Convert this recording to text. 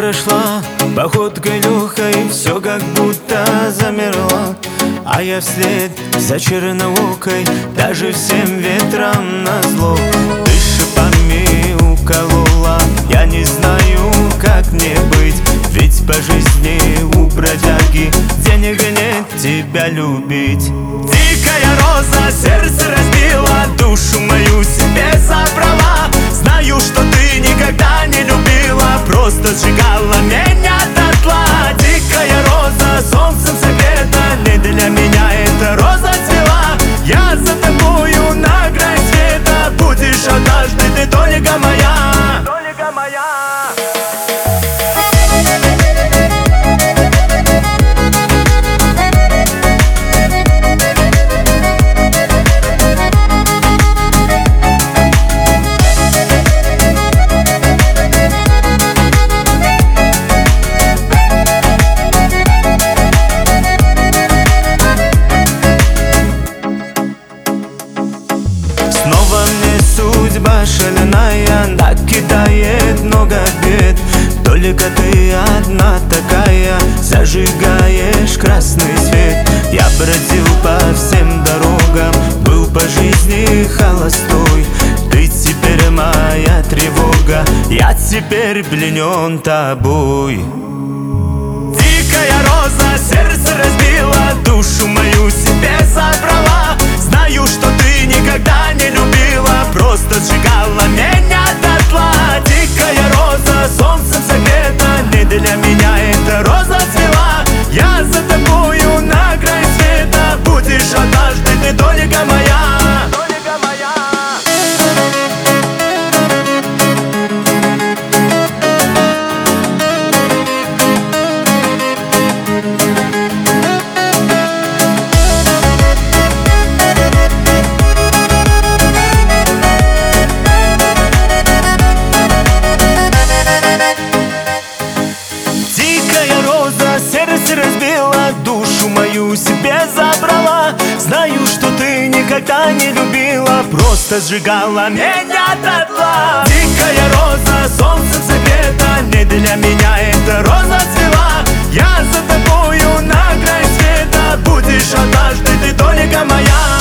прошла походкой легкой, все как будто замерло. А я вслед за черноокой, даже всем ветрам назло. Ты шипами уколола, я не знаю, как мне быть. Ведь по жизни у бродяги денег нет тебя любить. Дикая роза сердце разбила, душу мою себе забрала. Знаю, что ты никогда не любила, просто сжигала меня дотла. Дикая роза, солнцем согрета, не для меня эта роза цвела. Я за тобою на край света, будешь однажды ты только моя, только моя. Снова мне судьба шаленая накидает много бед. Только ты одна такая, зажигаешь красный свет. Я бродил по всем дорогам, был по жизни холостой. Ты теперь моя тревога, я теперь пленен тобой. Дикая роза сердце разбила, душу мою себе забрала. Знаю, что ты никогда не любила, просто сжигала меня дотла. Дикая роза, солнцем согрета, не для меня эта роза цвела. Я за тобою на край света, будешь однажды ты только моя, только моя. Сердце разбила, душу мою себе забрала. Знаю, что ты никогда не любила, просто сжигала меня дотла. Дикая роза, солнцем согрета, не для меня эта роза цвела. Я за тобою на край света, будешь однажды ты только моя.